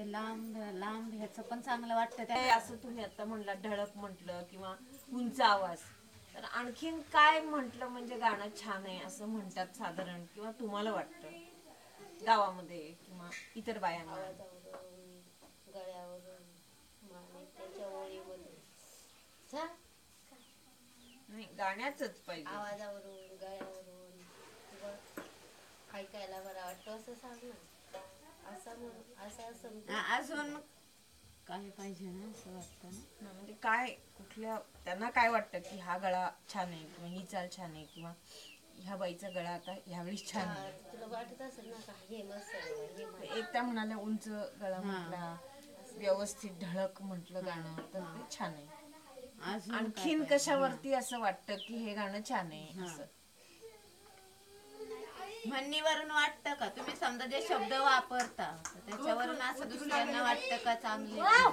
लांब लांब ह्याचं पण चांगलं वाटतं काय त्या. असं तुम्ही आता म्हणला ढळक म्हटलं किंवा उंच आवाज, तर आणखीन काय म्हटलं म्हणजे गाणं छान आहे असं म्हणतात साधारण, किंवा तुम्हाला वाटतं गावामध्ये किंवा इतर बायांना? आवाजावरून, गळ्यावरून, त्याच्या ओळीमधून नाही, गाण्याचंच पाहिजे. आवाजावरून, गळ्यावरून, किंवा ऐकायला बरं वाटतं असं सांग ना. असं समजून अजून काय पाहिजे ना असं वाटतं ना. म्हणजे काय, कुठल्या त्यांना काय वाटतं की हा गळा छान आहे किंवा ही चाल छान आहे किंवा ह्या बाईचा गळा आता ह्यावेळी छान आहे. तुला वाटत असेल ना का हे मस्त आहे, हे मस्त. एक त्या म्हणाल्या उंच गळा म्हटला, व्यवस्थित ढळक म्हटलं गाणं, तर ते छान आहे. अजून आणखीन कशावरती असं वाटतं की हे गाणं छान आहे असं? म्हणणीवरून वाटतं का? तुम्ही समजा जे शब्द वापरता तर त्याच्यावरून असं दुसऱ्यांना वाटतं का चांगले?